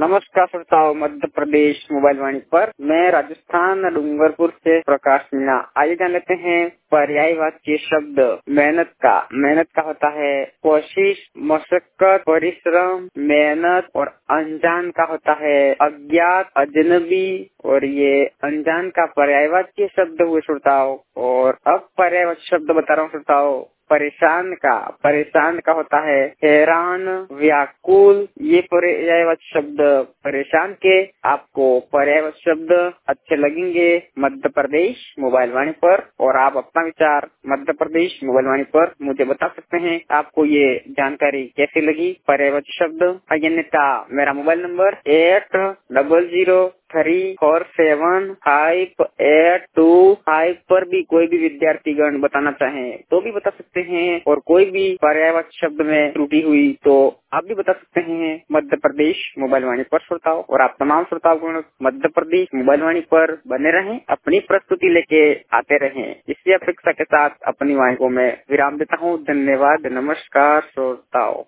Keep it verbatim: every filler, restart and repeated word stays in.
नमस्कार श्रोताओं, मध्य प्रदेश मोबाइल वाणी पर मैं राजस्थान डूंगरपुर से प्रकाश मीणा। आइए जान लेते हैं पर्यायवाची शब्द मेहनत का। मेहनत का होता है कोशिश, मशक्कत, परिश्रम, मेहनत। और अनजान का होता है अज्ञात, अजनबी। और ये अनजान का पर्यायवाची शब्द हुए श्रोताओं। और अब पर्यायवाची शब्द बता रहा हूँ श्रोताओं। परेशान का परेशान का होता है हैरान, व्याकुल। ये पर्यायवाची शब्द परेशान के आपको पर्यायवाची शब्द अच्छे लगेंगे मध्य प्रदेश मोबाइल वाणी पर। और आप अपना विचार मध्य प्रदेश मोबाइल वाणी पर मुझे बता सकते हैं। आपको ये जानकारी कैसी लगी पर्यायवाची शब्द। अन्यथा मेरा mobile number eight double zero three four seven five eight two five पर भी कोई भी विद्यार्थी गण बताना चाहें तो भी बता सकते हैं। और कोई भी पर्यायवाची शब्द में त्रुटि हुई तो आप भी बता सकते हैं मध्य प्रदेश मोबाइल वाणी पर श्रोताओं। और आप तमाम श्रोताओं गण मध्य प्रदेश मोबाइल वाणी पर बने रहें, अपनी प्रस्तुति लेके आते रहें। इसी अपेक्षा के साथ अपनी वाणी को मैं विराम देता हूँ। धन्यवाद, नमस्कार श्रोताओं।